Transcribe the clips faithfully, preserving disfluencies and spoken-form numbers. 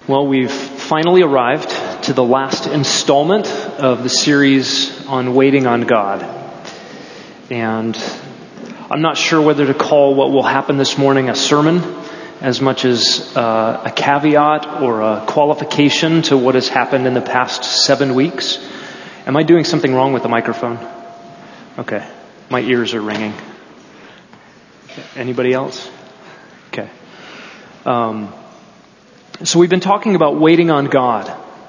Well, we've finally arrived to the last installment of the series on waiting on God. And I'm not sure whether to call what will happen this morning a sermon as much as uh, a caveat or a qualification to what has happened in the past seven weeks. Am I doing something wrong with the microphone? Okay. My ears are ringing. Anybody else? Okay. Um... So we've been talking about waiting on God.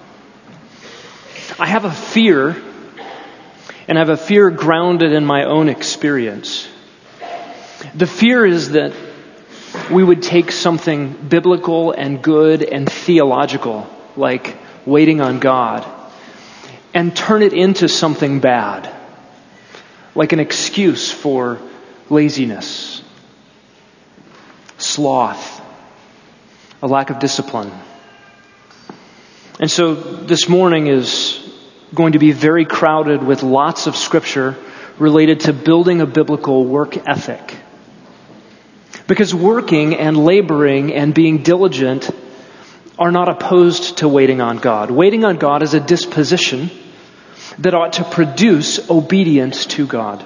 I have a fear, and I have a fear grounded in my own experience. The fear is that we would take something biblical and good and theological, like waiting on God, and turn it into something bad, like an excuse for laziness, sloth, a lack of discipline. And so this morning is going to be very crowded with lots of scripture related to building a biblical work ethic. Because working and laboring and being diligent are not opposed to waiting on God. Waiting on God is a disposition that ought to produce obedience to God.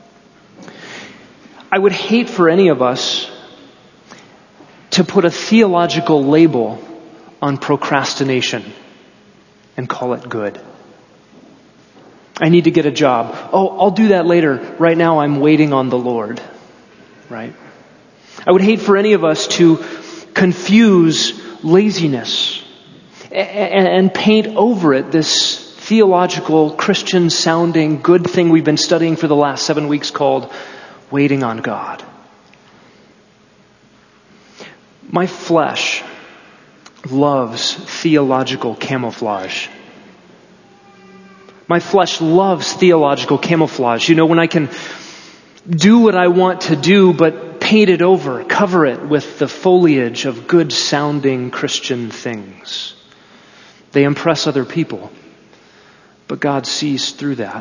I would hate for any of us to put a theological label on procrastination and call it good. I need to get a job. Oh, I'll do that later. Right now I'm waiting on the Lord. Right? I would hate for any of us to confuse laziness and paint over it this theological, Christian-sounding good thing we've been studying for the last seven weeks called waiting on God. My flesh loves theological camouflage. My flesh loves theological camouflage. You know, when I can do what I want to do, but paint it over, cover it with the foliage of good-sounding Christian things. They impress other people, but God sees through that.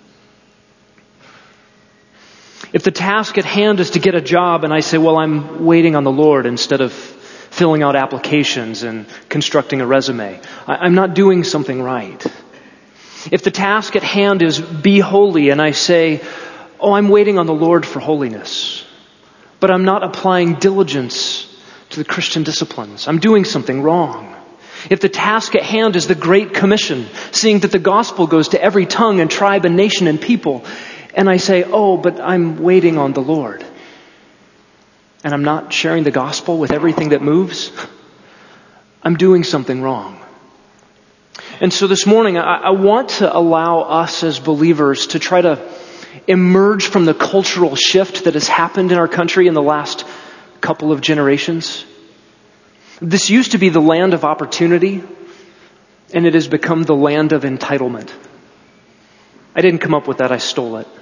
If the task at hand is to get a job and I say, well, I'm waiting on the Lord instead of filling out applications and constructing a resume, I'm not doing something right. If the task at hand is be holy and I say, oh, I'm waiting on the Lord for holiness, but I'm not applying diligence to the Christian disciplines, I'm doing something wrong. If the task at hand is the Great Commission, seeing that the gospel goes to every tongue and tribe and nation and people, and I say, oh, but I'm waiting on the Lord, and I'm not sharing the gospel with everything that moves, I'm doing something wrong. And so this morning, I, I want to allow us as believers to try to emerge from the cultural shift that has happened in our country in the last couple of generations. This used to be the land of opportunity, and it has become the land of entitlement. I didn't come up with that, I stole it.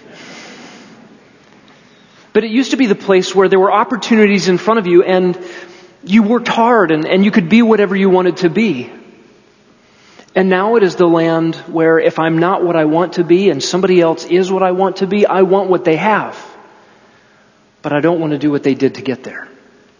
But it used to be the place where there were opportunities in front of you and you worked hard and, and you could be whatever you wanted to be. And now it is the land where if I'm not what I want to be and somebody else is what I want to be, I want what they have. But I don't want to do what they did to get there.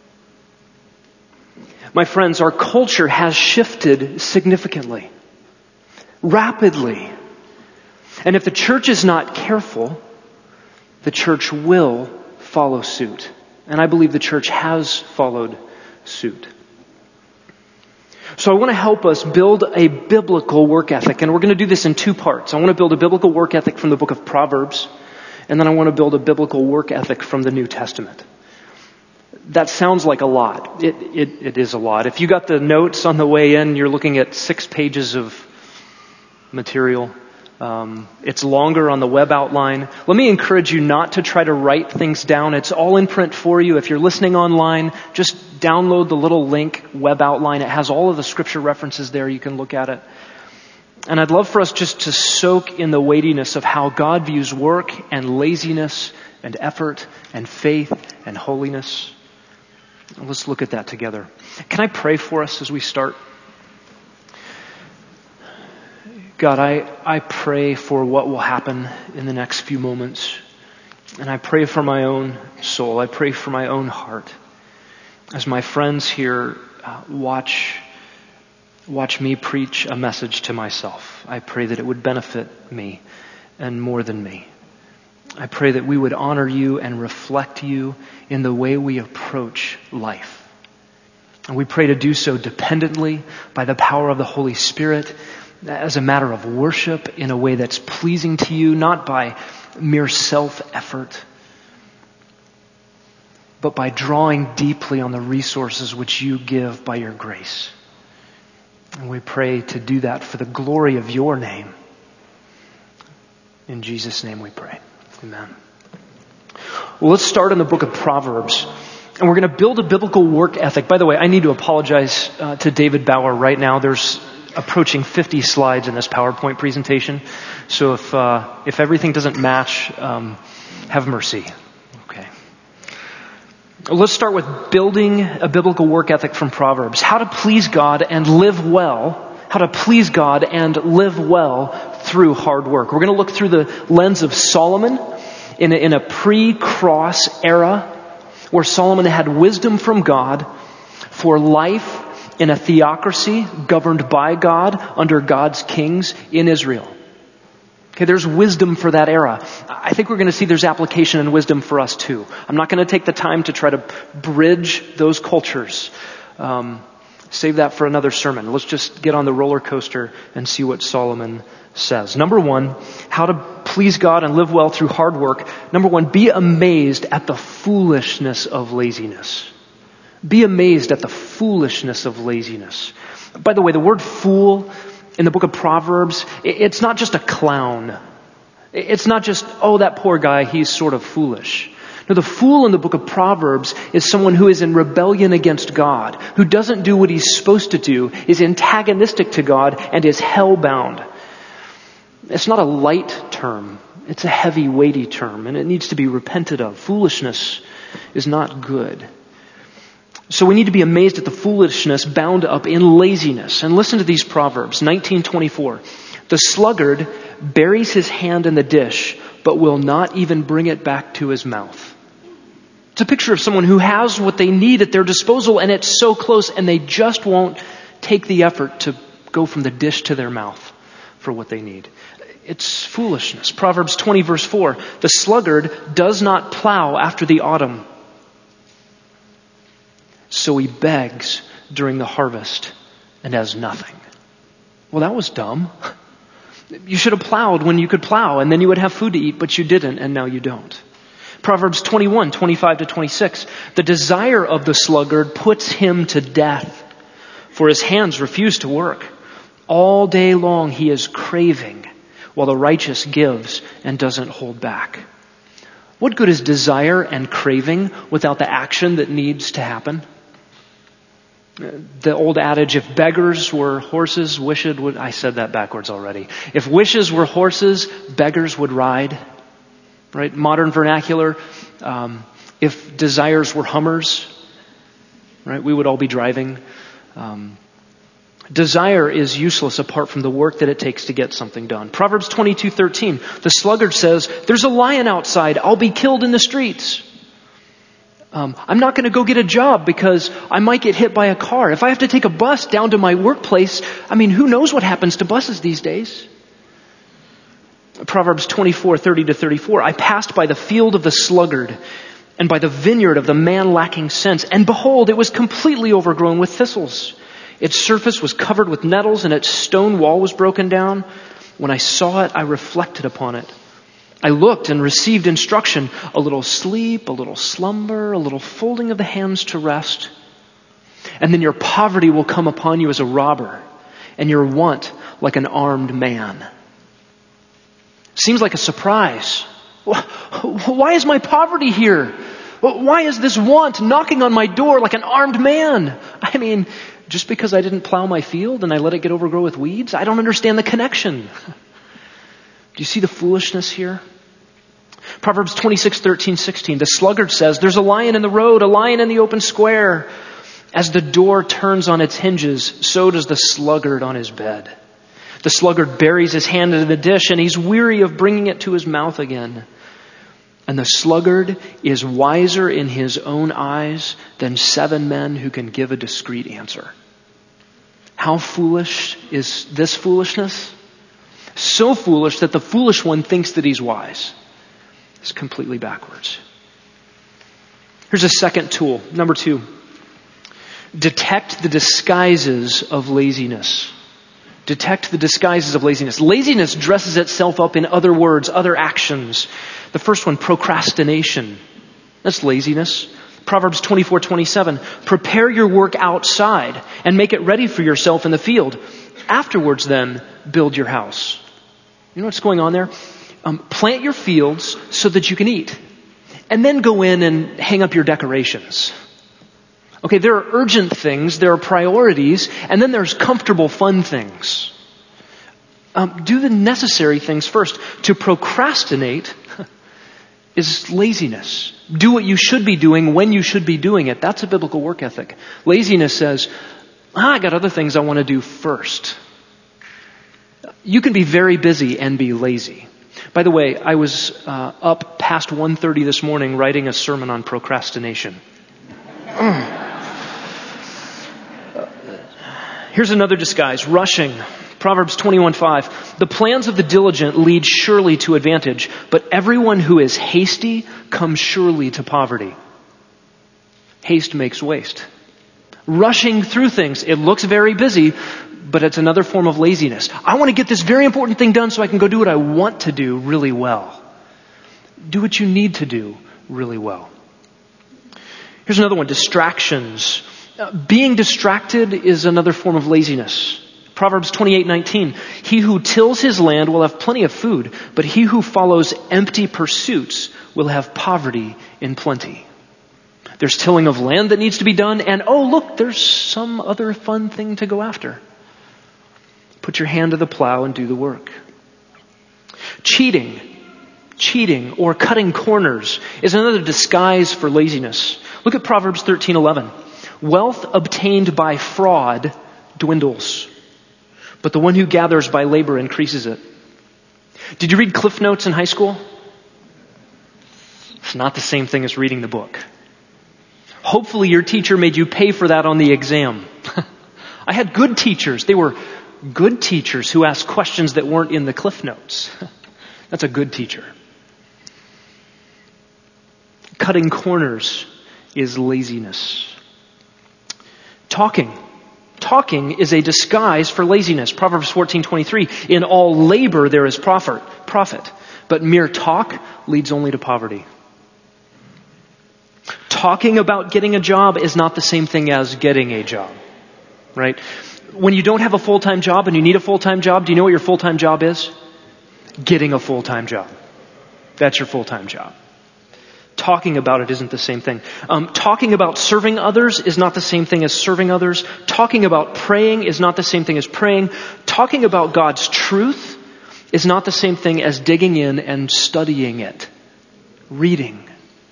My friends, our culture has shifted significantly, rapidly. And if the church is not careful, the church will follow suit. And I believe the church has followed suit. So I want to help us build a biblical work ethic. And we're going to do this in two parts. I want to build a biblical work ethic from the book of Proverbs. And then I want to build a biblical work ethic from the New Testament. That sounds like a lot. It, it, it is a lot. If you got the notes on the way in, you're looking at six pages of material. Um, it's longer on the web outline. Let me encourage you not to try to write things down. It's all in print for you. If you're listening online, just download the little link web outline. It has all of the scripture references there. You can look at it. And I'd love for us just to soak in the weightiness of how God views work and laziness and effort and faith and holiness. Let's look at that together. Can I pray for us as we start? God, I, I pray for what will happen in the next few moments. And I pray for my own soul. I pray for my own heart. As my friends here uh, watch watch me preach a message to myself. I pray that it would benefit me and more than me. I pray that we would honor you and reflect you in the way we approach life. And we pray to do so dependently by the power of the Holy Spirit as a matter of worship in a way that's pleasing to you, not by mere self-effort, but by drawing deeply on the resources which you give by your grace. And we pray to do that for the glory of your name. In Jesus' name we pray. Amen. Well, let's start in the book of Proverbs. And we're going to build a biblical work ethic. By the way, I need to apologize uh, to David Bauer right now. There's approaching fifty slides in this PowerPoint presentation. So if uh, if everything doesn't match, um, have mercy. Okay. Let's start with building a biblical work ethic from Proverbs. How to please God and live well. How to please God and live well through hard work. We're going to look through the lens of Solomon in a, in a pre-cross era where Solomon had wisdom from God for life in a theocracy governed by God under God's kings in Israel. Okay, there's wisdom for that era. I think we're going to see there's application and wisdom for us too. I'm not going to take the time to try to bridge those cultures. Um, save that for another sermon. Let's just get on the roller coaster and see what Solomon says. Number one, how to please God and live well through hard work. Number one, be amazed at the foolishness of laziness. Be amazed at the foolishness of laziness. By the way, the word fool in the book of Proverbs, it's not just a clown. It's not just, oh, that poor guy, he's sort of foolish. No, the fool in the book of Proverbs is someone who is in rebellion against God, who doesn't do what he's supposed to do, is antagonistic to God, and is hell-bound. It's not a light term. It's a heavy, weighty term, and it needs to be repented of. Foolishness is not good. So we need to be amazed at the foolishness bound up in laziness. And listen to these Proverbs, nineteen twenty-four. The sluggard buries his hand in the dish, but will not even bring it back to his mouth. It's a picture of someone who has what they need at their disposal, and it's so close, and they just won't take the effort to go from the dish to their mouth for what they need. It's foolishness. Proverbs twenty verse four. The sluggard does not plow after the autumn, so he begs during the harvest and has nothing. Well, that was dumb. You should have plowed when you could plow, and then you would have food to eat, but you didn't, and now you don't. Proverbs twenty-one, twenty-five to twenty-six. The desire of the sluggard puts him to death, for his hands refuse to work. All day long he is craving, while the righteous gives and doesn't hold back. What good is desire and craving without the action that needs to happen? The old adage, if beggars were horses, wishes would... I said that backwards already. If wishes were horses, beggars would ride. Right? Modern vernacular. Um, if desires were Hummers, right, we would all be driving. Um, desire is useless apart from the work that it takes to get something done. Proverbs twenty-two thirteen. The sluggard says, there's a lion outside. I'll be killed in the streets. Um, I'm not going to go get a job because I might get hit by a car. If I have to take a bus down to my workplace, I mean, who knows what happens to buses these days? Proverbs twenty-four thirty to thirty-four. I passed by the field of the sluggard and by the vineyard of the man lacking sense. And behold, it was completely overgrown with thistles. Its surface was covered with nettles and its stone wall was broken down. When I saw it, I reflected upon it. I looked and received instruction, a little sleep, a little slumber, a little folding of the hands to rest. And then your poverty will come upon you as a robber, and your want like an armed man. Seems like a surprise. Why is my poverty here? Why is this want knocking on my door like an armed man? I mean, just because I didn't plow my field and I let it get overgrown with weeds? I don't understand the connection. Do you see the foolishness here? Proverbs twenty-six thirteen sixteen. The sluggard says, there's a lion in the road, a lion in the open square. As the door turns on its hinges, so does the sluggard on his bed. The sluggard buries his hand in the dish and he's weary of bringing it to his mouth again. And the sluggard is wiser in his own eyes than seven men who can give a discreet answer. How foolish is this foolishness? So foolish that the foolish one thinks that he's wise. It's completely backwards. Here's a second tool. Number two. Detect the disguises of laziness. Detect the disguises of laziness. Laziness dresses itself up in other words, other actions. The first one, procrastination. That's laziness. Proverbs twenty-four twenty-seven. Prepare your work outside and make it ready for yourself in the field. Afterwards, then, build your house. You know what's going on there? Um, plant your fields so that you can eat. And then go in and hang up your decorations. Okay, there are urgent things, there are priorities, and then there's comfortable, fun things. Um, do the necessary things first. To procrastinate is laziness. Do what you should be doing when you should be doing it. That's a biblical work ethic. Laziness says, ah, I got other things I want to do first. You can be very busy and be lazy. By the way, I was uh, up past one thirty this morning writing a sermon on procrastination. Here's another disguise, rushing. Proverbs twenty-one five. The plans of the diligent lead surely to advantage, but everyone who is hasty comes surely to poverty. Haste makes waste. Rushing through things, it looks very busy, but it's another form of laziness. I want to get this very important thing done so I can go do what I want to do really well. Do what you need to do really well. Here's another one, distractions. Uh, being distracted is another form of laziness. Proverbs twenty-eight nineteen. He who tills his land will have plenty of food, but he who follows empty pursuits will have poverty in plenty. There's tilling of land that needs to be done, and oh look, there's some other fun thing to go after. Put your hand to the plow and do the work. Cheating, cheating or cutting corners is another disguise for laziness. Look at Proverbs thirteen eleven. Wealth obtained by fraud dwindles, but the one who gathers by labor increases it. Did you read Cliff Notes in high school? It's not the same thing as reading the book. Hopefully your teacher made you pay for that on the exam. I had good teachers. They were good teachers who asked questions that weren't in the Cliff Notes. That's a good teacher. Cutting corners is laziness. Talking. Talking is a disguise for laziness. Proverbs fourteen twenty-three. In all labor there is profit, profit, but mere talk leads only to poverty. Talking about getting a job is not the same thing as getting a job, right? When you don't have a full-time job and you need a full-time job, do you know what your full-time job is? Getting a full-time job. That's your full-time job. Talking about it isn't the same thing. Um, talking about serving others is not the same thing as serving others. Talking about praying is not the same thing as praying. Talking about God's truth is not the same thing as digging in and studying it. Reading.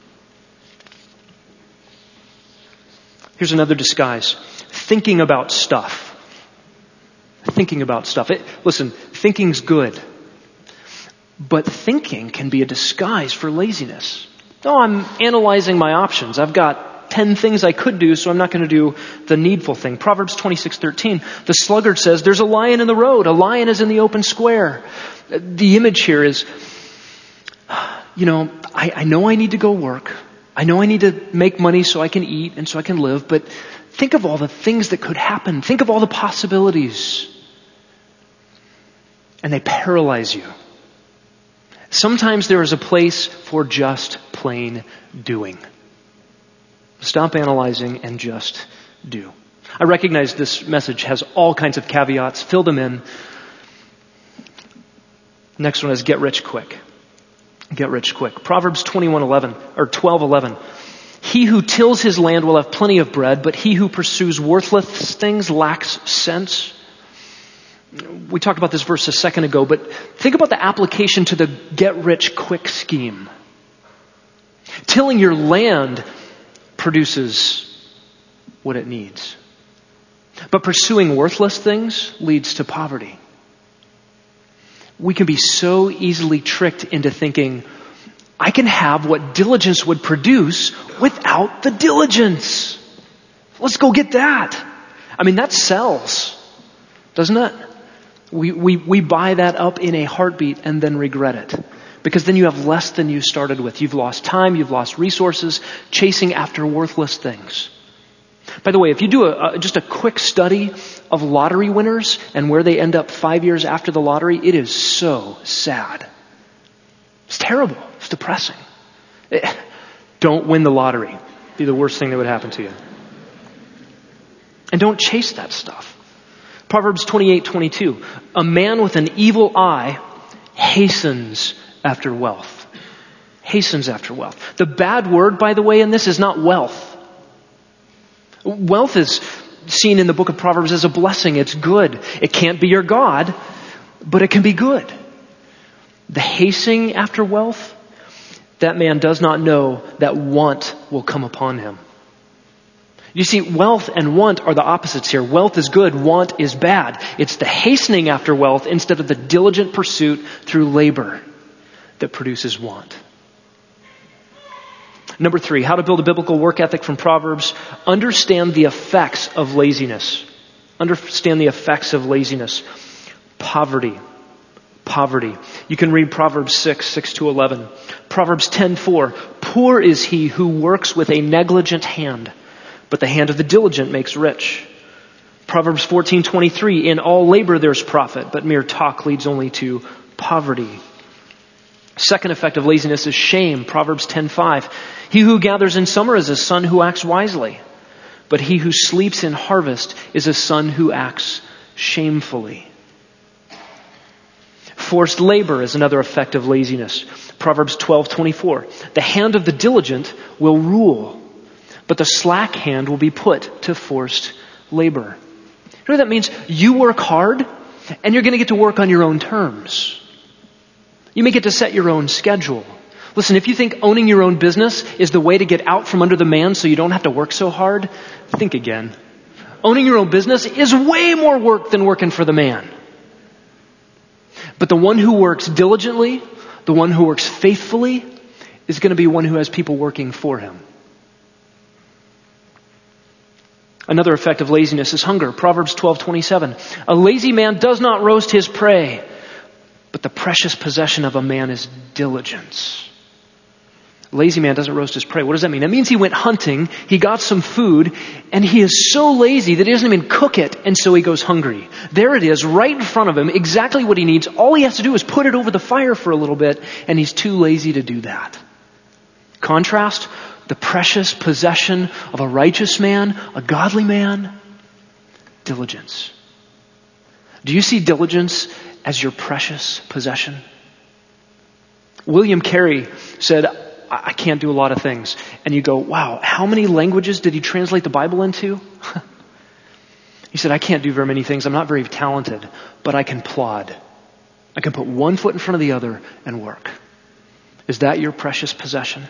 Here's another disguise. Thinking about stuff. Thinking about stuff. It, listen, thinking's good. But thinking can be a disguise for laziness. Oh, I'm analyzing my options. I've got ten things I could do, so I'm not going to do the needful thing. Proverbs twenty-six thirteen. The sluggard says, there's a lion in the road. A lion is in the open square. The image here is, you know, I, I know I need to go work. I know I need to make money so I can eat and so I can live, but think of all the things that could happen. Think of all the possibilities. And they paralyze you. Sometimes there is a place for just plain doing. Stop analyzing and just do. I recognize this message has all kinds of caveats. Fill them in. Next one is get rich quick. Get rich quick. Proverbs twenty-one eleven or twelve eleven. He who tills his land will have plenty of bread, but he who pursues worthless things lacks sense. We talked about this verse a second ago, but think about the application to the get rich quick scheme. Tilling your land produces what it needs. But pursuing worthless things leads to poverty. We can be so easily tricked into thinking, I can have what diligence would produce without the diligence. Let's go get that. I mean, that sells. Doesn't it? We, we, we buy that up in a heartbeat and then regret it. Because then you have less than you started with. You've lost time, you've lost resources, chasing after worthless things. By the way, if you do a, a, just a quick study of lottery winners and where they end up five years after the lottery, it is so sad. It's terrible. It's depressing. It, don't win the lottery. It'd be the worst thing that would happen to you. And don't chase that stuff. Proverbs twenty-eight twenty-two. A man with an evil eye hastens after wealth. Hastens after wealth. The bad word, by the way, in this is not wealth. Wealth is seen in the book of Proverbs as a blessing. It's good. It can't be your God, but it can be good. The hastening after wealth, that man does not know that want will come upon him. You see, wealth and want are the opposites here. Wealth is good, want is bad. It's the hastening after wealth instead of the diligent pursuit through labor that produces want. Number three, how to build a biblical work ethic from Proverbs. Understand the effects of laziness. Understand the effects of laziness. Poverty. Poverty. You can read Proverbs six, six to eleven. Proverbs ten, four. Poor is he who works with a negligent hand, but the hand of the diligent makes rich. Proverbs fourteen, twenty-three. In all labor there's profit, but mere talk leads only to poverty. Second effect of laziness is shame. Proverbs ten, five. He who gathers in summer is a son who acts wisely, but he who sleeps in harvest is a son who acts shamefully. Forced labor is another effect of laziness. Proverbs twelve, twenty-four. The hand of the diligent will rule, but the slack hand will be put to forced labor. You know what that means? You work hard, and you're going to get to work on your own terms. You may get to set your own schedule. Listen, if you think owning your own business is the way to get out from under the man so you don't have to work so hard, think again. Owning your own business is way more work than working for the man. But the one who works diligently, the one who works faithfully, is going to be one who has people working for him. Another effect of laziness is hunger. Proverbs twelve, twenty-seven. A lazy man does not roast his prey, but the precious possession of a man is diligence. A lazy man doesn't roast his prey. What does that mean? That means he went hunting, he got some food, and he is so lazy that he doesn't even cook it, and so he goes hungry. There it is, right in front of him, exactly what he needs. All he has to do is put it over the fire for a little bit, and he's too lazy to do that. Contrast, the precious possession of a righteous man, a godly man, diligence. Do you see diligence as your precious possession? William Carey said, I can't do a lot of things. And you go, wow, how many languages did he translate the Bible into? He said, I can't do very many things. I'm not very talented, but I can plod. I can put one foot in front of the other and work. Is that your precious possession?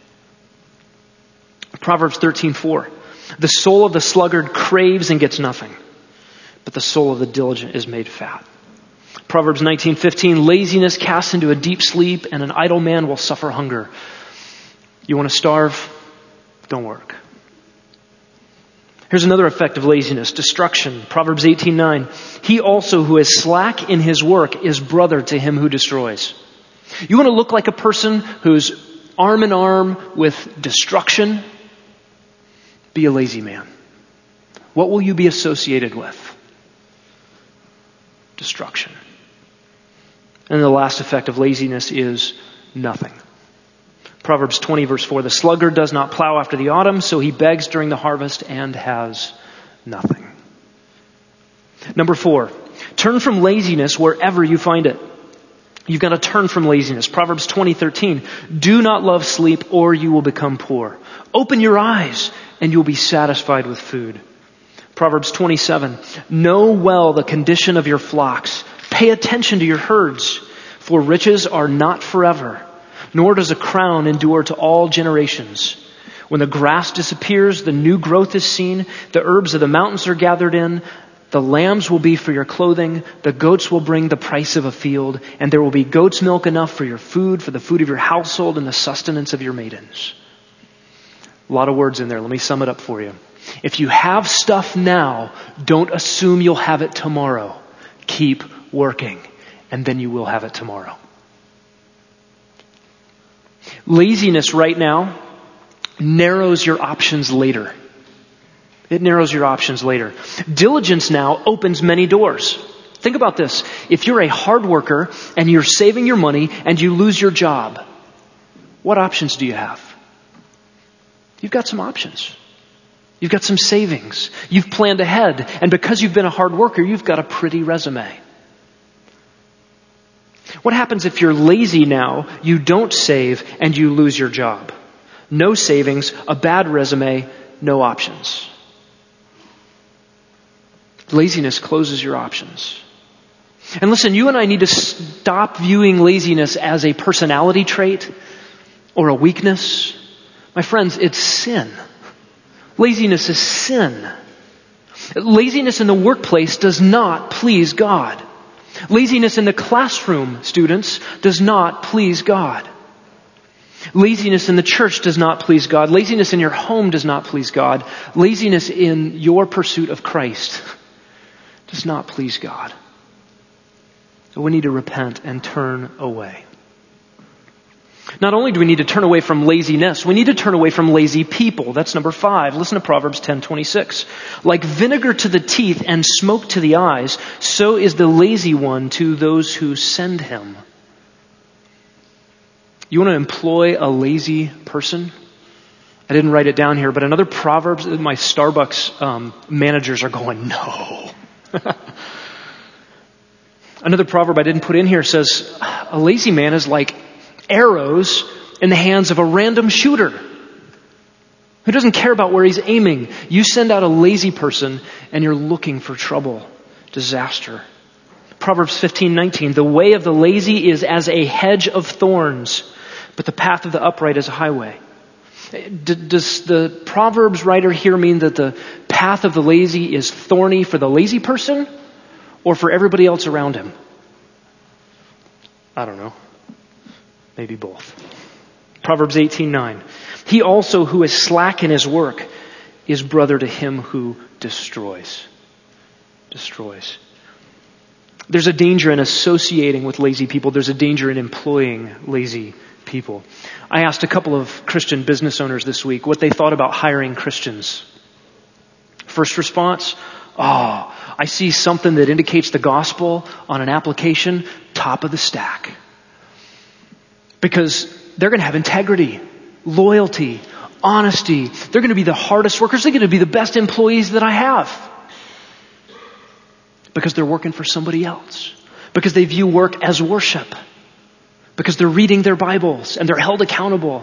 Proverbs thirteen, four. The soul of the sluggard craves and gets nothing, but the soul of the diligent is made fat. Proverbs nineteen, fifteen. Laziness casts into a deep sleep, and an idle man will suffer hunger. You want to starve? Don't work. Here's another effect of laziness, destruction. Proverbs eighteen, nine. He also who is slack in his work is brother to him who destroys. You want to look like a person who's arm in arm with destruction? Be a lazy man. What will you be associated with? Destruction. And the last effect of laziness is nothing. Proverbs twenty, verse four. The sluggard does not plow after the autumn, so he begs during the harvest and has nothing. Number four, turn from laziness wherever you find it. You've got to turn from laziness. Proverbs twenty, thirteen. Do not love sleep or you will become poor. Open your eyes and you'll be satisfied with food. Proverbs twenty-seven. Know well the condition of your flocks. Pay attention to your herds, for riches are not forever, nor does a crown endure to all generations. When the grass disappears, the new growth is seen. The herbs of the mountains are gathered in. The lambs will be for your clothing. The goats will bring the price of a field. And there will be goat's milk enough for your food, for the food of your household and the sustenance of your maidens. A lot of words in there. Let me sum it up for you. If you have stuff now, don't assume you'll have it tomorrow. Keep working, and then you will have it tomorrow. Laziness right now narrows your options later. It narrows your options later. Diligence now opens many doors. Think about this. If you're a hard worker and you're saving your money and you lose your job, what options do you have? You've got some options. You've got some savings. You've planned ahead. And because you've been a hard worker, you've got a pretty resume. What happens if you're lazy now, you don't save, and you lose your job? No savings, a bad resume, no options. Laziness closes your options. And listen, you and I need to stop viewing laziness as a personality trait or a weakness. My friends, it's sin. Laziness is sin. Laziness in the workplace does not please God. Laziness in the classroom, students, does not please God. Laziness in the church does not please God. Laziness in your home does not please God. Laziness in your pursuit of Christ does not please God. So we need to repent and turn away. Not only do we need to turn away from laziness, we need to turn away from lazy people. That's number five. Listen to Proverbs ten twenty-six. Like vinegar to the teeth and smoke to the eyes, so is the lazy one to those who send him. You want to employ a lazy person? I didn't write it down here, but another Proverbs, my Starbucks um, managers are going, no. Another proverb I didn't put in here says, a lazy man is like arrows in the hands of a random shooter who doesn't care about where he's aiming. You send out a lazy person and you're looking for trouble, disaster. Proverbs fifteen nineteen, the way of the lazy is as a hedge of thorns, but the path of the upright is a highway. D- does the Proverbs writer here mean that the path of the lazy is thorny for the lazy person or for everybody else around him? I don't know. Maybe both. Proverbs eighteen nine. He also who is slack in his work is brother to him who destroys. Destroys. There's a danger in associating with lazy people. There's a danger in employing lazy people. I asked a couple of Christian business owners this week what they thought about hiring Christians. First response, oh, I see something that indicates the gospel on an application, top of the stack. Because they're going to have integrity, loyalty, honesty. They're going to be the hardest workers. They're going to be the best employees that I have. Because they're working for somebody else. Because they view work as worship. Because they're reading their Bibles and they're held accountable.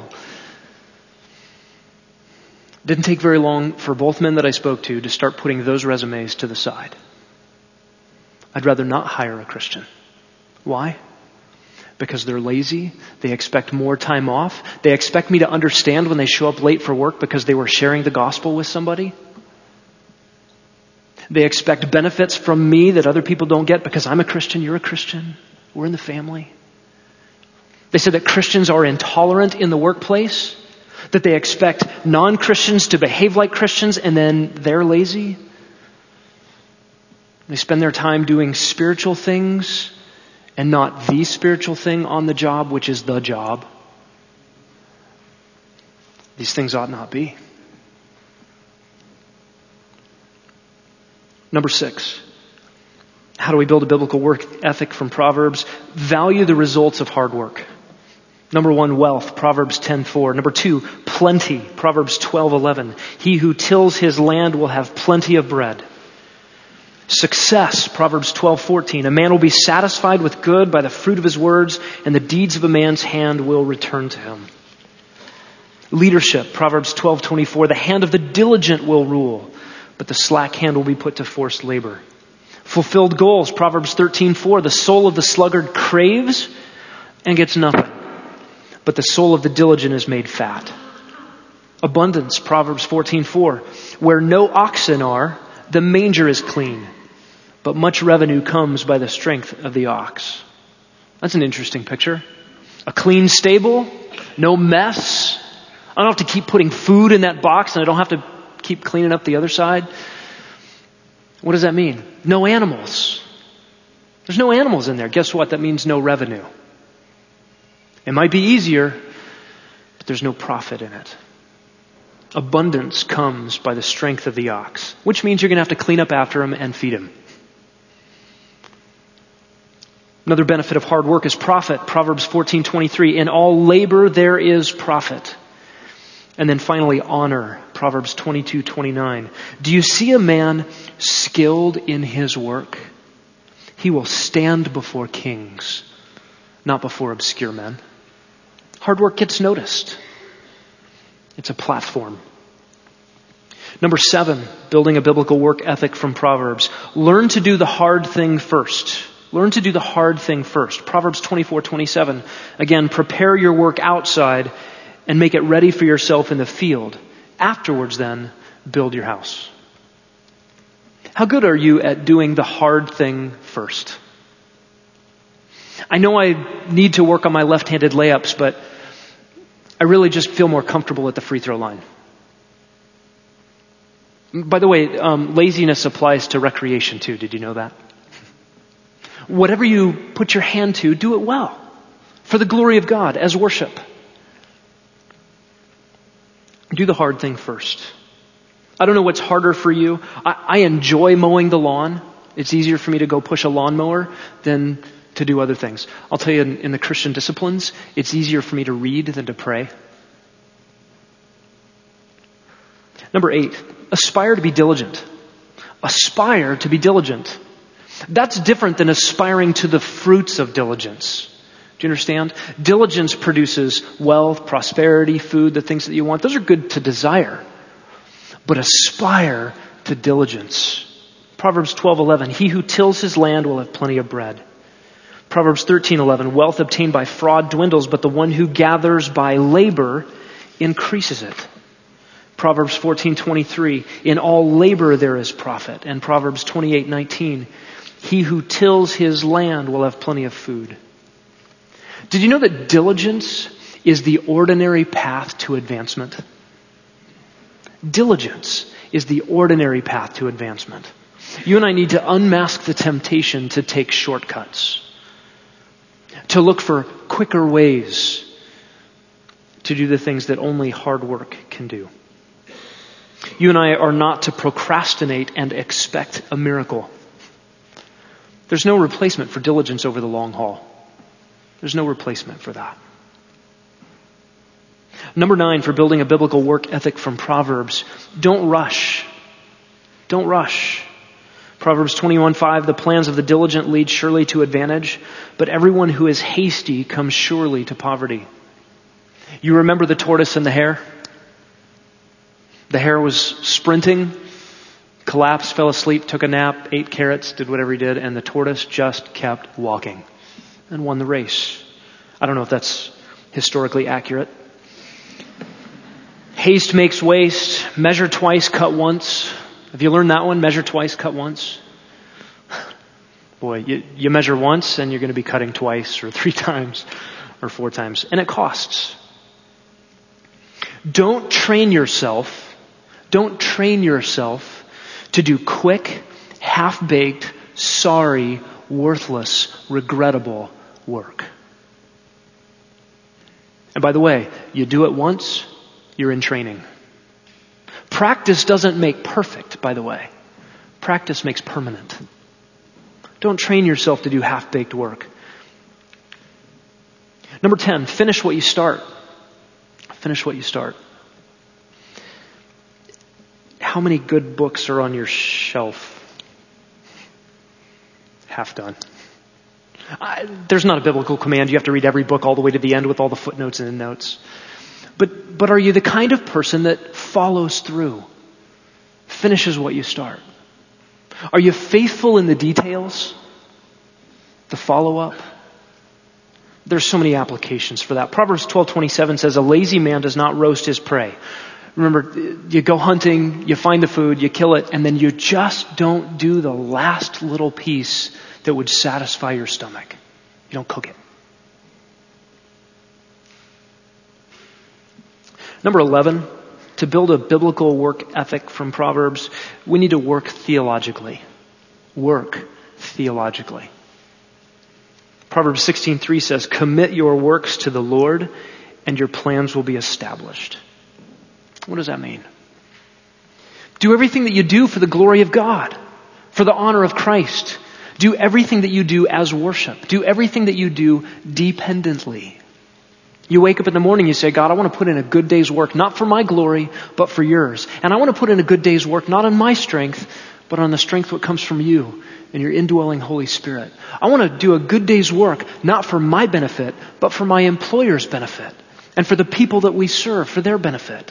Didn't take very long for both men that I spoke to to start putting those resumes to the side. I'd rather not hire a Christian. Why? Because they're lazy. They expect more time off. They expect me to understand when they show up late for work because they were sharing the gospel with somebody. They expect benefits from me that other people don't get because I'm a Christian, you're a Christian, we're in the family. They said that Christians are intolerant in the workplace, that they expect non-Christians to behave like Christians and then they're lazy. They spend their time doing spiritual things and not the spiritual thing on the job, which is the job. These things ought not be. Number six. How do we build a biblical work ethic from Proverbs? Value the results of hard work. Number one, wealth, Proverbs ten four. Number two, plenty, Proverbs twelve eleven. He who tills his land will have plenty of bread. Success, Proverbs twelve fourteen. A man will be satisfied with good by the fruit of his words, and the deeds of a man's hand will return to him. Leadership, Proverbs twelve twenty-four. The hand of the diligent will rule, but the slack hand will be put to forced labor. Fulfilled goals, Proverbs thirteen four. The soul of the sluggard craves and gets nothing, but the soul of the diligent is made fat. Abundance, Proverbs fourteen four. Where no oxen are, the manger is clean, but much revenue comes by the strength of the ox. That's an interesting picture. A clean stable, no mess. I don't have to keep putting food in that box, and I don't have to keep cleaning up the other side. What does that mean? No animals. There's no animals in there. Guess what? That means no revenue. It might be easier, but there's no profit in it. Abundance comes by the strength of the ox, which means you're going to have to clean up after him and feed him. Another benefit of hard work is profit. Proverbs fourteen twenty-three, in all labor there is profit. And then finally, honor. Proverbs twenty-two twenty-nine. Do you see a man skilled in his work? He will stand before kings, not before obscure men. Hard work gets noticed. It's a platform. Number seven, building a biblical work ethic from Proverbs. Learn to do the hard thing first. Learn to do the hard thing first. Proverbs twenty-four twenty-seven. Again, prepare your work outside and make it ready for yourself in the field. Afterwards, then, build your house. How good are you at doing the hard thing first? I know I need to work on my left-handed layups, but I really just feel more comfortable at the free throw line. By the way, um, laziness applies to recreation too. Did you know that? Whatever you put your hand to, do it well. For the glory of God, as worship. Do the hard thing first. I don't know what's harder for you. I, I enjoy mowing the lawn. It's easier for me to go push a lawnmower than to do other things. I'll tell you, in, in the Christian disciplines, it's easier for me to read than to pray. Number eight, aspire to be diligent. Aspire to be diligent. That's different than aspiring to the fruits of diligence. Do you understand? Diligence produces wealth, prosperity, food, the things that you want. Those are good to desire. But aspire to diligence. Proverbs twelve eleven, he who tills his land will have plenty of bread. Proverbs thirteen eleven, wealth obtained by fraud dwindles, but the one who gathers by labor increases it. Proverbs fourteen twenty-three, in all labor there is profit. And Proverbs twenty-eight nineteen, he who tills his land will have plenty of food. Did you know that diligence is the ordinary path to advancement? Diligence is the ordinary path to advancement. You and I need to unmask the temptation to take shortcuts, to look for quicker ways to do the things that only hard work can do. You and I are not to procrastinate and expect a miracle. There's no replacement for diligence over the long haul. There's no replacement for that. Number nine, for building a biblical work ethic from Proverbs, don't rush. Don't rush. Proverbs twenty-one five, the plans of the diligent lead surely to advantage, but everyone who is hasty comes surely to poverty. You remember the tortoise and the hare? The hare was sprinting, collapsed, fell asleep, took a nap, ate carrots, did whatever he did, and the tortoise just kept walking and won the race. I don't know if that's historically accurate. Haste makes waste. Measure twice, cut once. Have you learned that one? Measure twice, cut once. Boy, you, you measure once and you're going to be cutting twice or three times or four times. And it costs. Don't train yourself. Don't train yourself to do quick, half-baked, sorry, worthless, regrettable work. And by the way, you do it once, you're in training. Practice doesn't make perfect, by the way. Practice makes permanent. Don't train yourself to do half-baked work. Number ten, finish what you start. Finish what you start. How many good books are on your shelf? Half done. I, there's not a biblical command. You have to read every book all the way to the end with all the footnotes and endnotes. But, but are you the kind of person that follows through? Finishes what you start? Are you faithful in the details? The follow-up? There's so many applications for that. Proverbs twelve twenty-seven says, a lazy man does not roast his prey. Remember, you go hunting, you find the food, you kill it, and then you just don't do the last little piece that would satisfy your stomach. You don't cook it. Number eleven, to build a biblical work ethic from Proverbs, we need to work theologically. Work theologically. Proverbs sixteen three says, "Commit your works to the Lord, and your plans will be established." What does that mean? Do everything that you do for the glory of God, for the honor of Christ. Do everything that you do as worship. Do everything that you do dependently. You wake up in the morning, you say, God, I want to put in a good day's work, not for my glory, but for yours. And I want to put in a good day's work, not on my strength, but on the strength that comes from you and your indwelling Holy Spirit. I want to do a good day's work, not for my benefit, but for my employer's benefit. And for the people that we serve, for their benefit.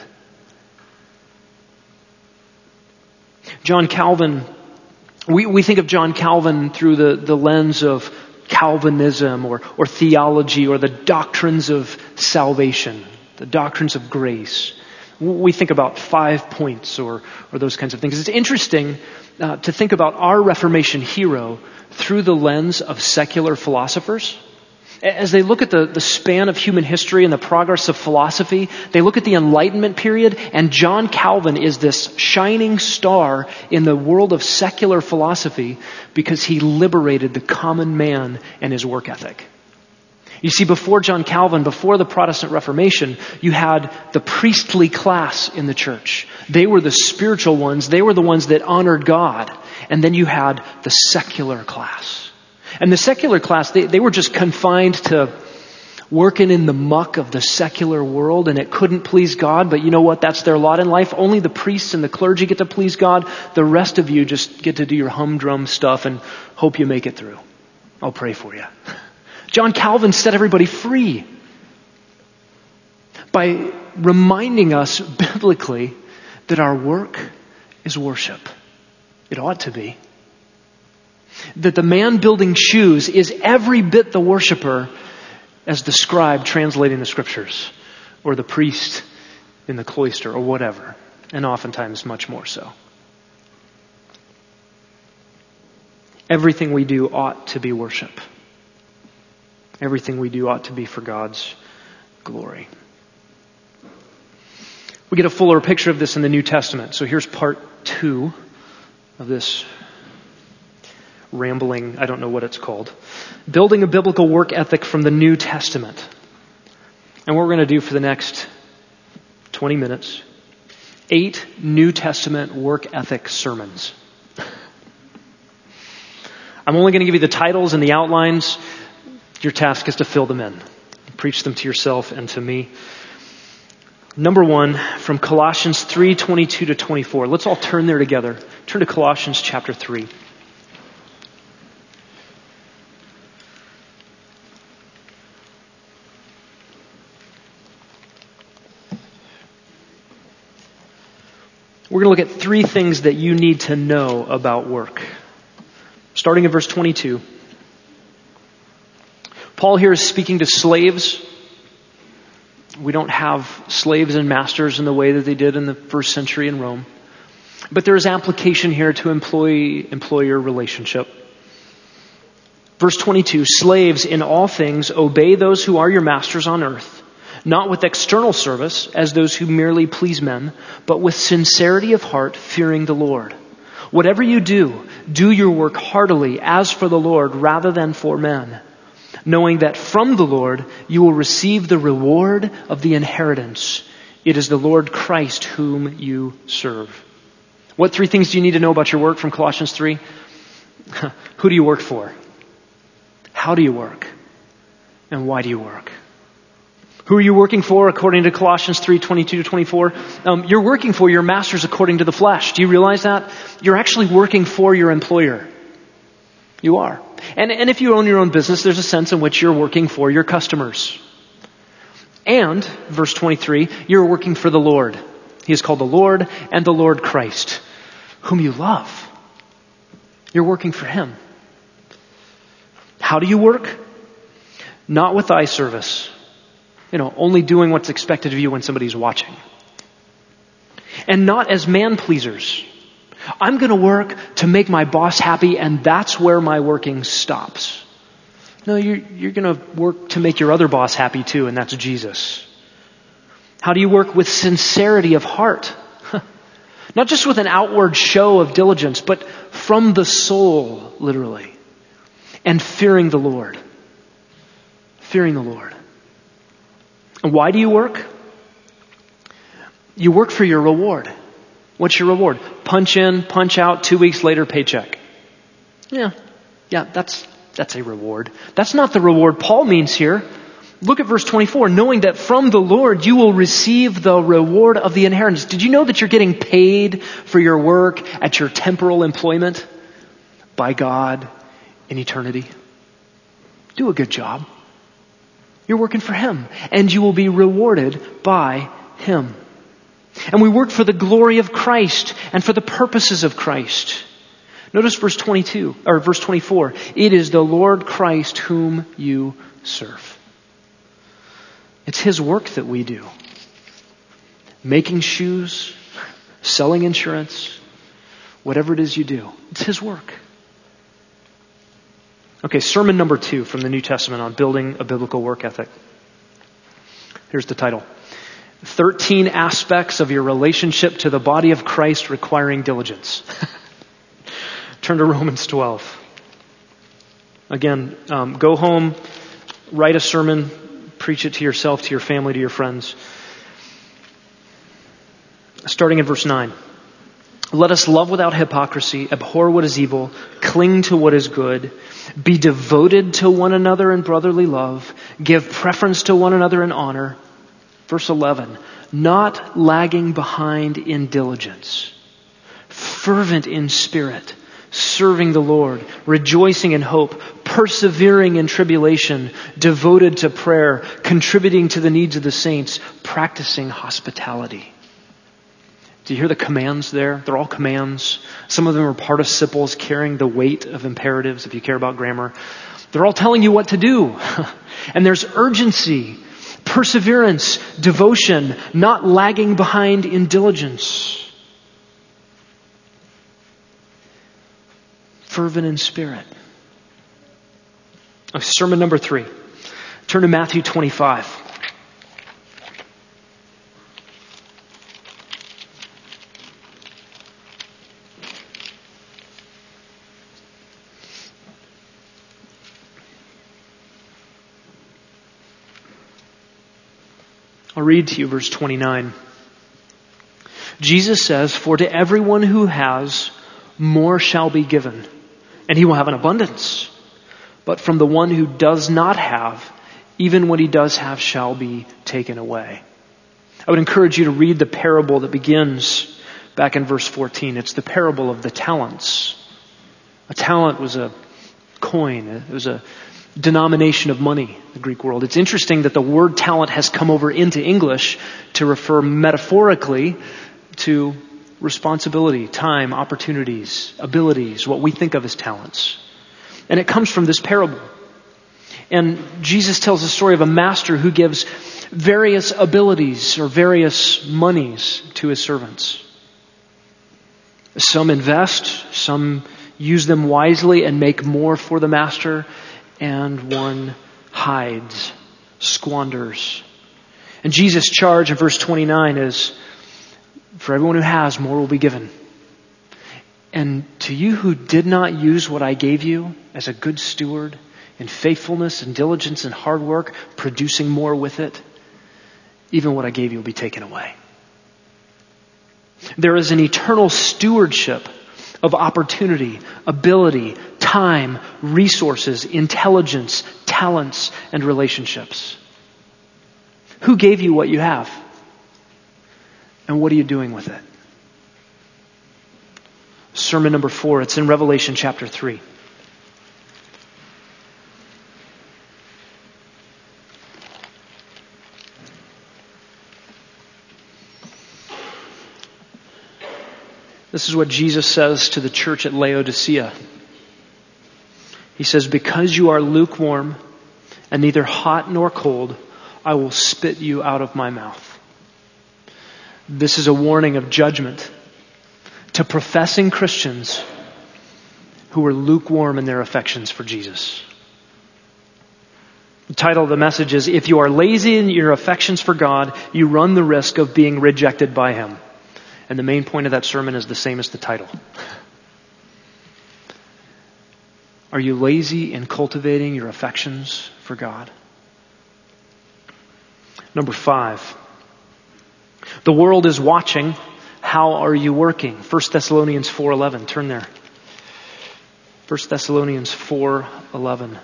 John Calvin, we, we think of John Calvin through the, the lens of Calvinism or, or theology or the doctrines of salvation, the doctrines of grace. We think about five points or, or those kinds of things. It's interesting uh, to think about our Reformation hero through the lens of secular philosophers. As they look at the, the span of human history and the progress of philosophy, they look at the Enlightenment period, and John Calvin is this shining star in the world of secular philosophy because he liberated the common man and his work ethic. You see, before John Calvin, before the Protestant Reformation, you had the priestly class in the church. They were the spiritual ones. They were the ones that honored God. And then you had the secular class. And the secular class, they, they were just confined to working in the muck of the secular world, and it couldn't please God. But you know what? That's their lot in life. Only the priests and the clergy get to please God. The rest of you just get to do your humdrum stuff and hope you make it through. I'll pray for you. John Calvin set everybody free by reminding us biblically that our work is worship. It ought to be. That the man building shoes is every bit the worshiper as the scribe translating the scriptures, or the priest in the cloister, or whatever, and oftentimes much more so. Everything we do ought to be worship. Everything we do ought to be for God's glory. We get a fuller picture of this in the New Testament. So here's part two of this rambling, I don't know what it's called. Building a biblical work ethic from the New Testament. And what we're going to do for the next twenty minutes, eight New Testament work ethic sermons. I'm only going to give you the titles and the outlines. Your task is to fill them in. Preach them to yourself and to me. Number one, from Colossians three twenty-two to twenty-four. Let's all turn there together. Turn to Colossians chapter three. We're going to look at three things that you need to know about work. Starting in verse twenty-two. Paul here is speaking to slaves. We don't have slaves and masters in the way that they did in the first century in Rome. But there is application here to employee-employer relationship. Verse twenty-two, slaves, in all things obey those who are your masters on earth, not with external service as those who merely please men, but with sincerity of heart, fearing the Lord. Whatever you do, do your work heartily as for the Lord rather than for men, knowing that from the Lord you will receive the reward of the inheritance. It is the Lord Christ whom you serve. What three things do you need to know about your work from Colossians three? Who do you work for? How do you work? And why do you work? Who are you working for according to Colossians three twenty-two to twenty-four? Um, you're working for your masters according to the flesh. Do you realize that? You're actually working for your employer. You are. And, and if you own your own business, there's a sense in which you're working for your customers. And, verse twenty-three, you're working for the Lord. He is called the Lord and the Lord Christ, whom you love. You're working for Him. How do you work? Not with eye service. You know, only doing what's expected of you when somebody's watching. And not as man pleasers. I'm going to work to make my boss happy, and that's where my working stops. No, you're, you're going to work to make your other boss happy too, and that's Jesus. How do you work with sincerity of heart? Not just with an outward show of diligence, but from the soul, literally. And fearing the Lord. Fearing the Lord. And why do you work? You work for your reward. What's your reward? Punch in, punch out, two weeks later, paycheck. Yeah, yeah, that's that's a reward. That's not the reward Paul means here. Look at verse twenty-four. Knowing that from the Lord you will receive the reward of the inheritance. Did you know that you're getting paid for your work at your temporal employment by God in eternity? Do a good job. You're working for Him, and you will be rewarded by Him. And we work for the glory of Christ and for the purposes of Christ. Notice verse twenty-two, or verse twenty-four. It is the Lord Christ whom you serve. It's His work that we do. Making shoes, selling insurance, whatever it is you do. It's His work. Okay, sermon number two from the New Testament on building a biblical work ethic. Here's the title. thirteen aspects of your relationship to the body of Christ requiring diligence. Turn to Romans twelve. Again, um, go home, write a sermon, preach it to yourself, to your family, to your friends. Starting in verse nine. Let us love without hypocrisy, abhor what is evil, cling to what is good, be devoted to one another in brotherly love, give preference to one another in honor. Verse eleven, not lagging behind in diligence, fervent in spirit, serving the Lord, rejoicing in hope, persevering in tribulation, devoted to prayer, contributing to the needs of the saints, practicing hospitality. Do you hear the commands there? They're all commands. Some of them are participles carrying the weight of imperatives, if you care about grammar. They're all telling you what to do. And there's urgency, perseverance, devotion, not lagging behind in diligence. Fervent in spirit. Oh, sermon number three. Turn to Matthew twenty-five. I'll read to you verse twenty-nine. Jesus says, "For to everyone who has, more shall be given, and he will have an abundance. But from the one who does not have, even what he does have shall be taken away." I would encourage you to read the parable that begins back in verse fourteen. It's the parable of the talents. A talent was a coin. It was a denomination of money in the Greek world. It's interesting that the word talent has come over into English to refer metaphorically to responsibility, time, opportunities, abilities, what we think of as talents. And it comes from this parable. And Jesus tells the story of a master who gives various abilities or various monies to his servants. Some invest, some use them wisely and make more for the master, and one hides, squanders. And Jesus' charge in verse twenty-nine is, for everyone who has, more will be given. And to you who did not use what I gave you as a good steward in faithfulness and diligence and hard work, producing more with it, even what I gave you will be taken away. There is an eternal stewardship of opportunity, ability, time, resources, intelligence, talents, and relationships. Who gave you what you have? And what are you doing with it? Sermon number four, it's in Revelation chapter three. This is what Jesus says to the church at Laodicea. He says, because you are lukewarm and neither hot nor cold, I will spit you out of my mouth. This is a warning of judgment to professing Christians who are lukewarm in their affections for Jesus. The title of the message is, If You Are Lazy in Your Affections for God, You Run the Risk of Being Rejected by Him. And the main point of that sermon is the same as the title. Are you lazy in cultivating your affections for God? Number five, the world is watching. How are you working? First Thessalonians four eleven. Turn there. First Thessalonians four eleven.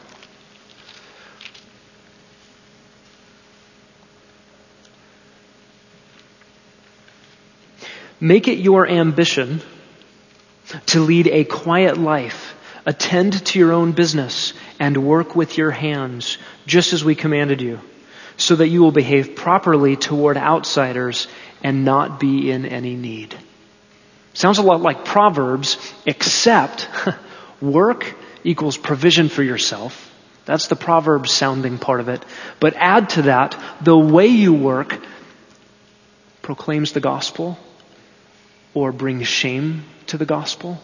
Make it your ambition to lead a quiet life, attend to your own business, and work with your hands, just as we commanded you, so that you will behave properly toward outsiders and not be in any need. Sounds a lot like Proverbs, except work equals provision for yourself. That's the Proverbs sounding part of it. But add to that, the way you work proclaims the gospel or brings shame to the gospel.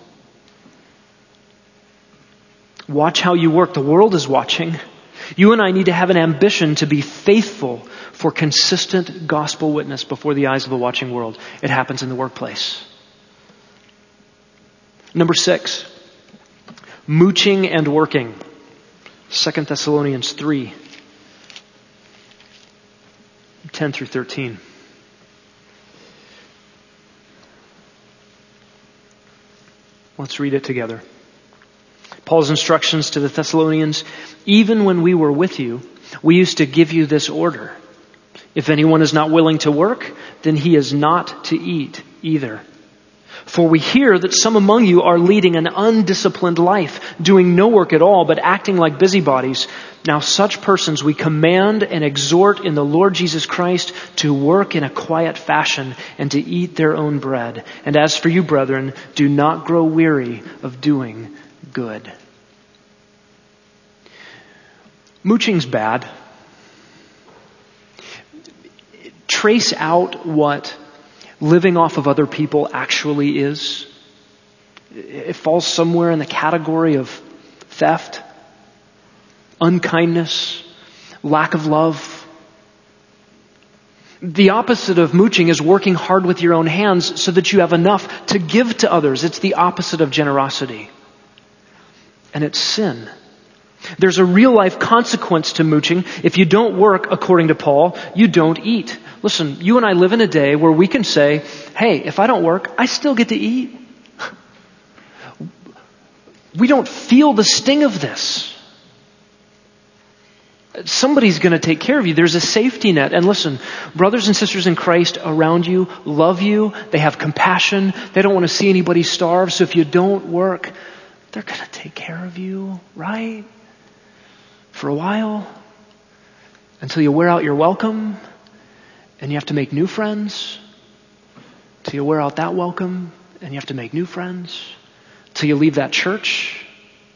Watch how you work. The world is watching. You and I need to have an ambition to be faithful for consistent gospel witness before the eyes of the watching world. It happens in the workplace. Number six, mooching and working. Second Thessalonians three, ten through thirteen. Let's read it together. Paul's instructions to the Thessalonians, even when we were with you, we used to give you this order. If anyone is not willing to work, then he is not to eat either. For we hear that some among you are leading an undisciplined life, doing no work at all, but acting like busybodies. Now such persons we command and exhort in the Lord Jesus Christ to work in a quiet fashion and to eat their own bread. And as for you, brethren, do not grow weary of doing good. Mooching's bad. Trace out what living off of other people actually is. It falls somewhere in the category of theft, unkindness, lack of love. The opposite of mooching is working hard with your own hands so that you have enough to give to others. It's the opposite of generosity. And it's sin. There's a real life consequence to mooching. If you don't work, according to Paul, you don't eat. Listen, you and I live in a day where we can say, hey, if I don't work, I still get to eat. We don't feel the sting of this. Somebody's going to take care of you. There's a safety net. And listen, brothers and sisters in Christ around you love you. They have compassion. They don't want to see anybody starve. So if you don't work, they're going to take care of you, right? For a while, until you wear out your welcome and you have to make new friends, till you wear out that welcome and you have to make new friends, till you leave that church.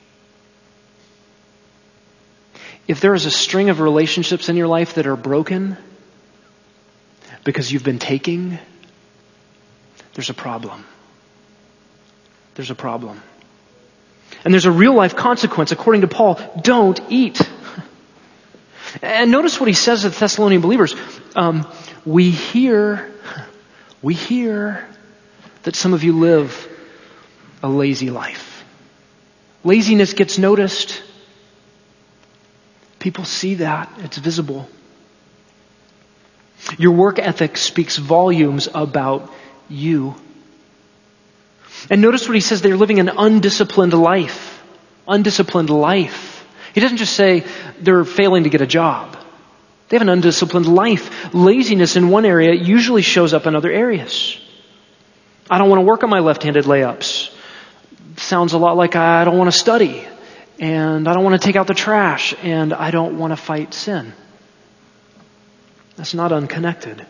If there is a string of relationships in your life that are broken because you've been taking, there's a problem. There's a problem. And there's a real life consequence. According to Paul, don't eat. And notice what he says to the Thessalonian believers. Um, we hear, we hear that some of you live a lazy life. Laziness gets noticed. People see that. It's visible. Your work ethic speaks volumes about you. And notice what he says, they're living an undisciplined life. Undisciplined life. He doesn't just say they're failing to get a job. They have an undisciplined life. Laziness in one area usually shows up in other areas. I don't want to work on my left-handed layups. Sounds a lot like I don't want to study. And I don't want to take out the trash. And I don't want to fight sin. That's not unconnected.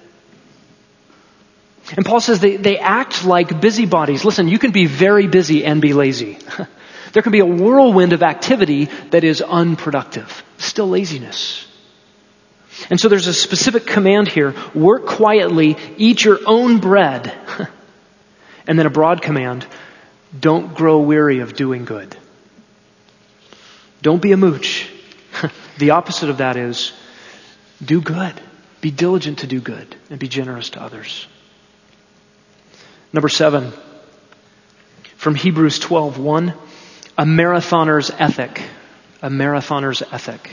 And Paul says they, they act like busybodies. Listen, you can be very busy and be lazy. There can be a whirlwind of activity that is unproductive. Still laziness. And so there's a specific command here. Work quietly, eat your own bread. And then a broad command. Don't grow weary of doing good. Don't be a mooch. The opposite of that is do good. Be diligent to do good and be generous to others. Number seven, from Hebrews twelve one, a marathoner's ethic. A marathoner's ethic.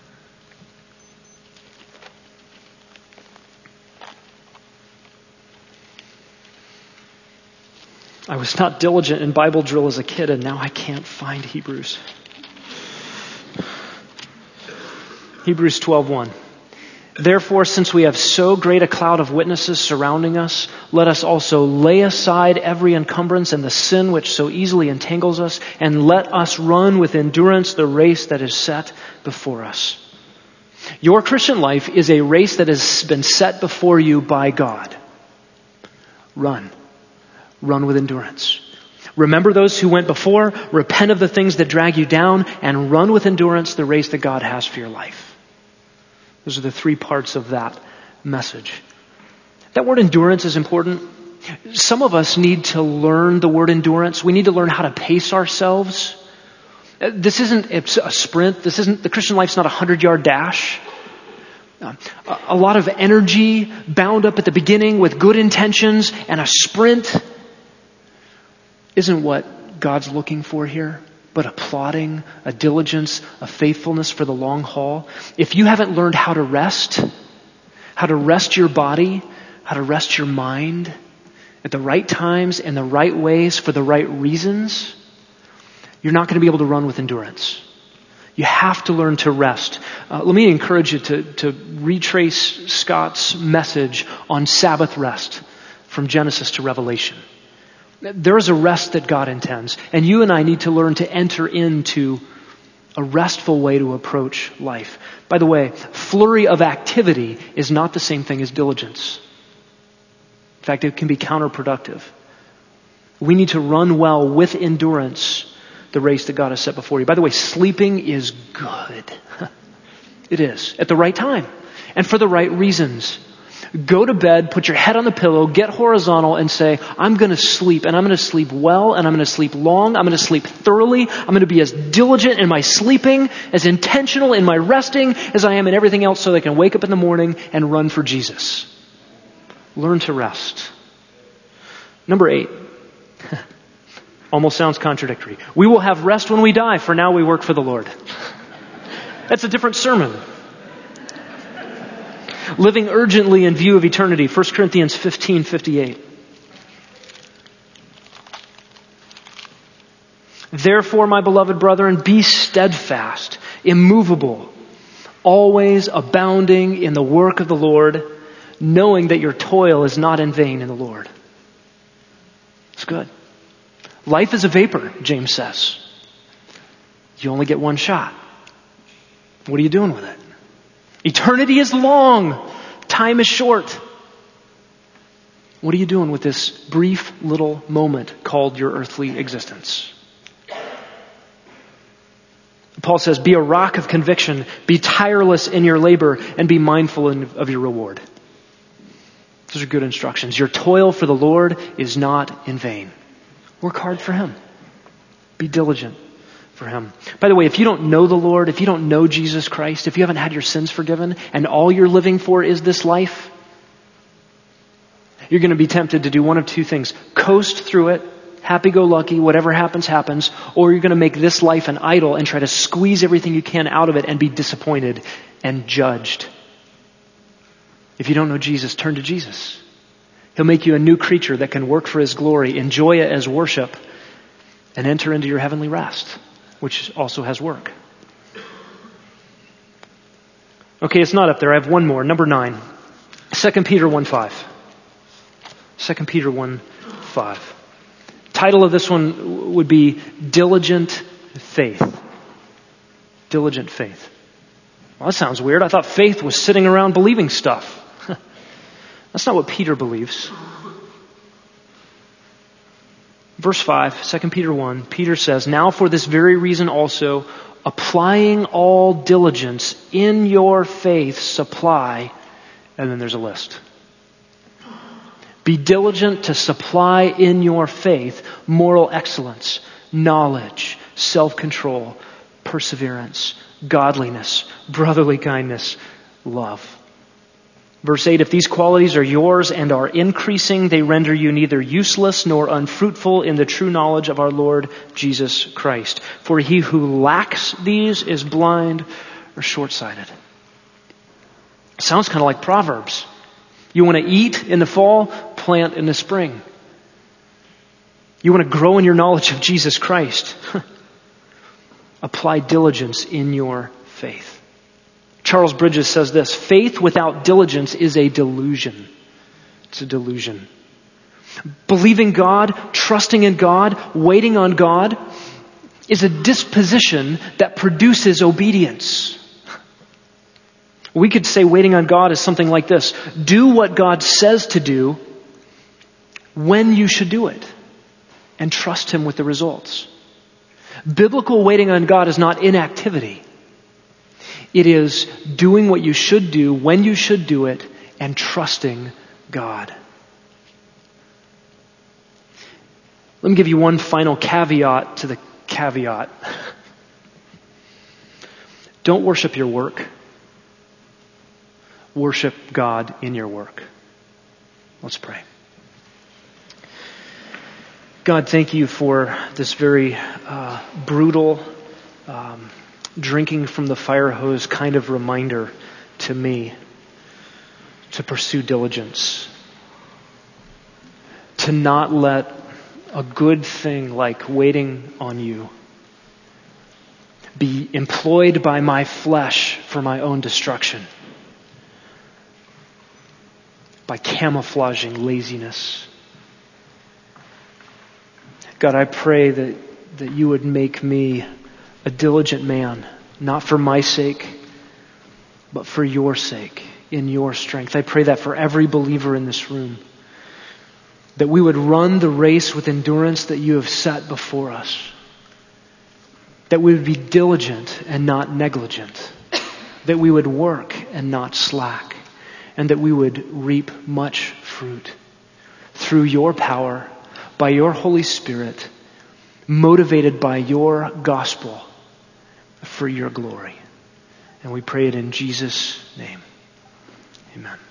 I was not diligent in Bible drill as a kid, and now I can't find Hebrews. Hebrews twelve one. Therefore, since we have so great a cloud of witnesses surrounding us, let us also lay aside every encumbrance and the sin which so easily entangles us, and let us run with endurance the race that is set before us. Your Christian life is a race that has been set before you by God. Run. Run with endurance. Remember those who went before, repent of the things that drag you down, and run with endurance the race that God has for your life. Those are the three parts of that message. That word endurance is important. Some of us need to learn the word endurance. We need to learn how to pace ourselves. This isn't a sprint. This isn't, the Christian life's not a hundred-yard dash. A lot of energy bound up at the beginning with good intentions and a sprint isn't what God's looking for here, but a plodding, a diligence, a faithfulness for the long haul. If you haven't learned how to rest, how to rest your body, how to rest your mind at the right times and the right ways for the right reasons, you're not going to be able to run with endurance. You have to learn to rest. Uh, let me encourage you to, to retrace Scott's message on Sabbath rest from Genesis to Revelation. There is a rest that God intends, and you and I need to learn to enter into a restful way to approach life. By the way, flurry of activity is not the same thing as diligence. In fact, it can be counterproductive. We need to run well with endurance the race that God has set before you. By the way, sleeping is good. It is, at the right time and for the right reasons. Go to bed, put your head on the pillow, get horizontal and say, I'm going to sleep, and I'm going to sleep well, and I'm going to sleep long, I'm going to sleep thoroughly, I'm going to be as diligent in my sleeping, as intentional in my resting as I am in everything else so that I can wake up in the morning and run for Jesus. Learn to rest. Number eight. Almost sounds contradictory. We will have rest when we die, for now we work for the Lord. That's a different sermon. Living urgently in view of eternity. First Corinthians fifteen fifty-eight. Therefore, my beloved brethren, be steadfast, immovable, always abounding in the work of the Lord, knowing that your toil is not in vain in the Lord. It's good. Life is a vapor, James says. You only get one shot. What are you doing with it? Eternity is long. Time is short. What are you doing with this brief little moment called your earthly existence? Paul says, be a rock of conviction, be tireless in your labor, and be mindful of your reward. Those are good instructions. Your toil for the Lord is not in vain. Work hard for Him. Be diligent for Him. By the way, if you don't know the Lord, if you don't know Jesus Christ, if you haven't had your sins forgiven, and all you're living for is this life, you're going to be tempted to do one of two things. Coast through it, happy-go-lucky, whatever happens, happens, or you're going to make this life an idol and try to squeeze everything you can out of it and be disappointed and judged. If you don't know Jesus, turn to Jesus. He'll make you a new creature that can work for His glory, enjoy it as worship, and enter into your heavenly rest, which also has work. Okay, it's not up there. I have one more. Number nine. Second Peter one five. Second Peter one five. Title of this one would be Diligent Faith. Diligent faith. Well, that sounds weird. I thought faith was sitting around believing stuff. That's not what Peter believes. Verse five, Second Peter one, Peter says, now for this very reason also, applying all diligence in your faith, supply, and then there's a list. Be diligent to supply in your faith moral excellence, knowledge, self-control, perseverance, godliness, brotherly kindness, love. Verse eight, if these qualities are yours and are increasing, they render you neither useless nor unfruitful in the true knowledge of our Lord Jesus Christ. For he who lacks these is blind or short-sighted. Sounds kind of like Proverbs. You want to eat in the fall, plant in the spring. You want to grow in your knowledge of Jesus Christ. Apply diligence in your faith. Charles Bridges says this, faith without diligence is a delusion. It's a delusion. Believing God, trusting in God, waiting on God is a disposition that produces obedience. We could say waiting on God is something like this. Do what God says to do when you should do it and trust Him with the results. Biblical waiting on God is not inactivity. It is doing what you should do when you should do it and trusting God. Let me give you one final caveat to the caveat. Don't worship your work. Worship God in your work. Let's pray. God, thank you for this very uh, brutal, um, drinking from the fire hose kind of reminder to me to pursue diligence. To not let a good thing like waiting on you be employed by my flesh for my own destruction. By camouflaging laziness. God, I pray that, that you would make me a diligent man, not for my sake, but for your sake, in your strength. I pray that for every believer in this room, that we would run the race with endurance that you have set before us, that we would be diligent and not negligent, that we would work and not slack, and that we would reap much fruit through your power, by your Holy Spirit, motivated by your gospel for your glory. And we pray it in Jesus' name. Amen.